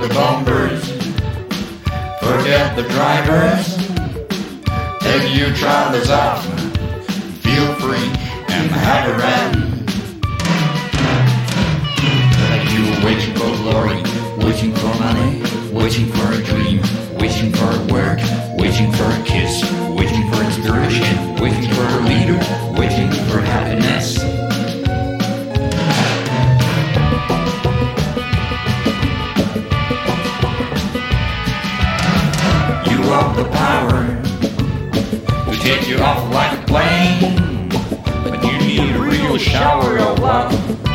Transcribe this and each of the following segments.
the bumpers, forget the drivers. Take you travelers out, feel free and have a ride. You waiting for glory, waiting for money, waiting for a dream, waiting for work, waiting for a kiss, waiting for inspiration, waiting for a leader, waiting for happiness. You have the power to take you off like a plane, but you need a real shower of love.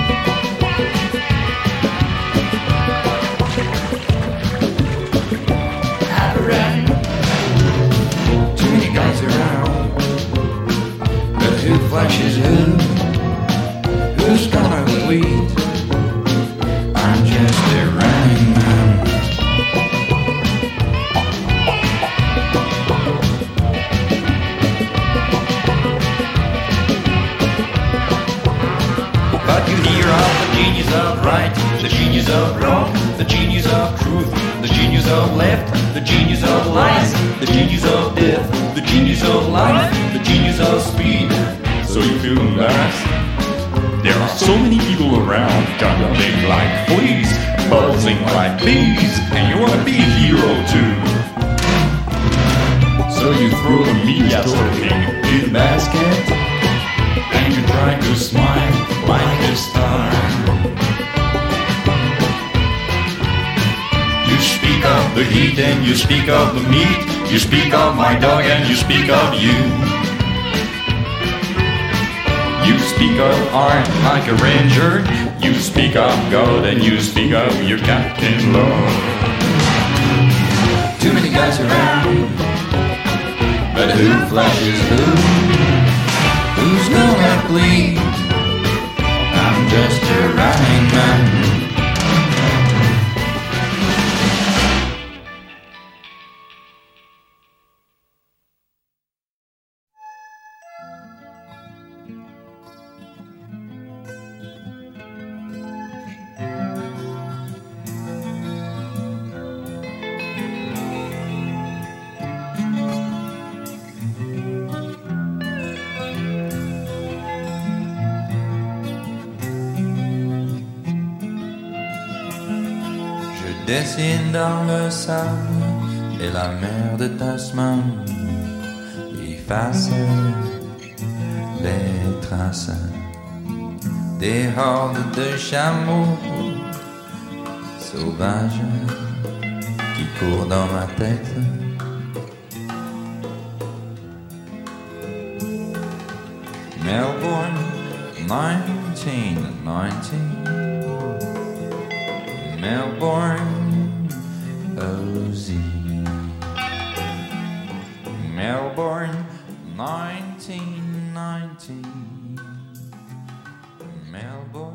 Too many guys around, but who flashes who? Who's gonna lead? I'm just a running man. But you hear of the genius of right, the genius of wrong, the genius of truth, the genius of left, the genius of lies, the genius of death, the genius of life, the genius of speed. So you feel embarrassed? There are so many people around, jumping like fleas, buzzing like bees, and you want to be a hero too. So you throw the media talking in basket, and you try to smile like a star. You speak of the heat and you speak of the meat, you speak of my dog and you speak of you. You speak of art like a ranger, you speak of God and you speak of your captain love. Too many guys around, but who flashes who? Who's gonna bleed? I'm just a running man. Dessine dans le sable et la mer de Tasman efface les traces des hordes de chameaux sauvages qui courent dans ma tête. Melbourne 1990, Melbourne OZ, Melbourne 1990, Melbourne.